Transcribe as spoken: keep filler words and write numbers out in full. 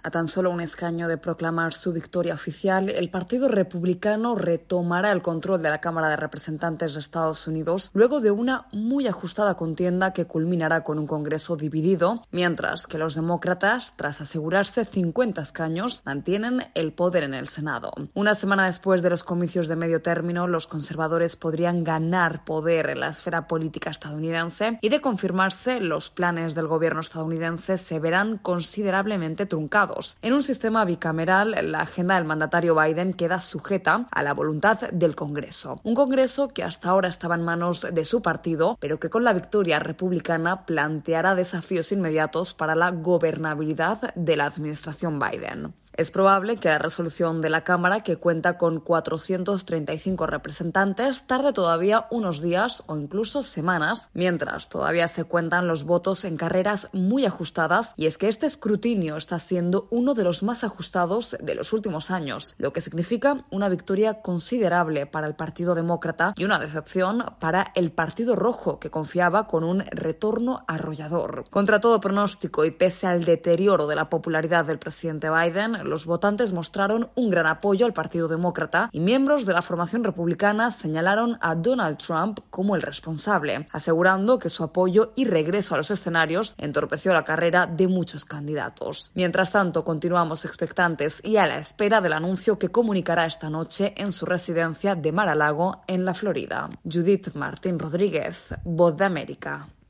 A tan solo un escaño de proclamar su victoria oficial, el Partido Republicano retomará el control de la Cámara de Representantes de Estados Unidos luego de una muy ajustada contienda que culminará con un Congreso dividido, mientras que los demócratas, tras asegurarse cincuenta escaños, mantienen el poder en el Senado. Una semana después de los comicios de medio término, los conservadores podrían ganar poder en la esfera política estadounidense y, de confirmarse, los planes del gobierno estadounidense se verán considerablemente truncados. En un sistema bicameral, la agenda del mandatario Biden queda sujeta a la voluntad del Congreso. Un Congreso que hasta ahora estaba en manos de su partido, pero que con la victoria republicana planteará desafíos inmediatos para la gobernabilidad de la administración Biden. Es probable que la resolución de la Cámara, que cuenta con cuatrocientos treinta y cinco representantes, tarde todavía unos días o incluso semanas, mientras todavía se cuentan los votos en carreras muy ajustadas, y es que este escrutinio está siendo uno de los más ajustados de los últimos años, lo que significa una victoria considerable para el Partido Demócrata y una decepción para el Partido Rojo, que confiaba con un retorno arrollador. Contra todo pronóstico y pese al deterioro de la popularidad del presidente Biden, los votantes mostraron un gran apoyo al Partido Demócrata y miembros de la formación republicana señalaron a Donald Trump como el responsable, asegurando que su apoyo y regreso a los escenarios entorpeció la carrera de muchos candidatos. Mientras tanto, continuamos expectantes y a la espera del anuncio que comunicará esta noche en su residencia de Mar-a-Lago, en la Florida. Judith Martín Rodríguez, Voz de América.